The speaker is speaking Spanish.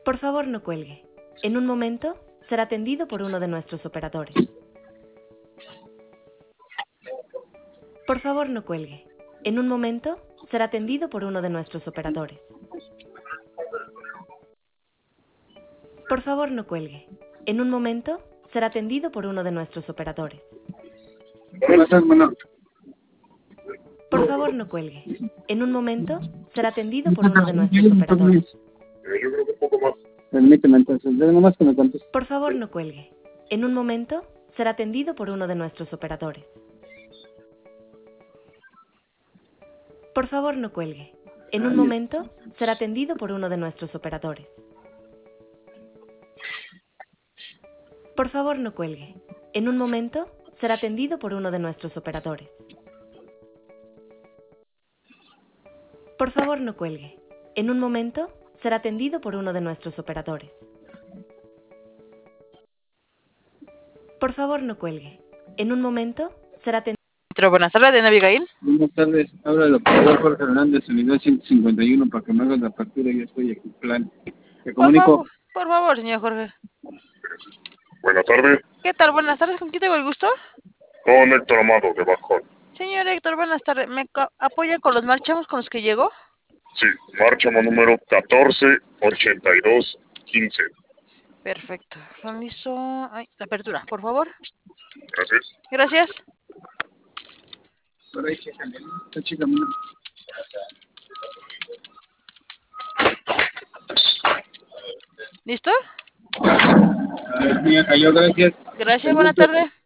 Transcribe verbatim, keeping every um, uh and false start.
Por favor, no cuelgue. En un momento, será atendido por uno de nuestros operadores. Por favor, no cuelgue. En un momento, será atendido por uno de nuestros operadores. Por favor, no cuelgue. En un momento, será atendido por uno de nuestros operadores. Por favor, no cuelgue. En un momento, será atendido por uno de nuestros operadores. Yo creo que un poco más. Permíteme entonces, yo nomás que me conteste. Por favor, no cuelgue. En un momento, será atendido por uno de nuestros operadores. Por favor, no cuelgue. En un momento, será atendido por uno de nuestros operadores. Por favor, no cuelgue. En un momento, será atendido por uno de nuestros operadores. Por favor, no cuelgue. En un momento, será atendido por uno de nuestros operadores. Por favor, no cuelgue. En un momento, será atendido. Buenas tardes, ¿de Abigail? Buenas tardes, habla el operador Jorge Hernández, unidad ciento cincuenta y uno, para que me hagas la factura. Yo estoy aquí, plan. Te Por comunico. favor, por favor, señor Jorge. Buenas tardes, ¿Qué tal? Buenas tardes, ¿con quién tengo el gusto? con Héctor Amado de Bajón. Señor Héctor, buenas tardes. ¿Me apoya con los marchamos con los que llegó? Sí, marchamo número catorce ochenta y dos quince. Perfecto. Realizo ay, la apertura, por favor. Gracias. Gracias. Por ahí, chécale, ¿no? Esta chica mía. ¿Listo? A ver, mía, cayó, gracias. Gracias, El buena gusto. tarde.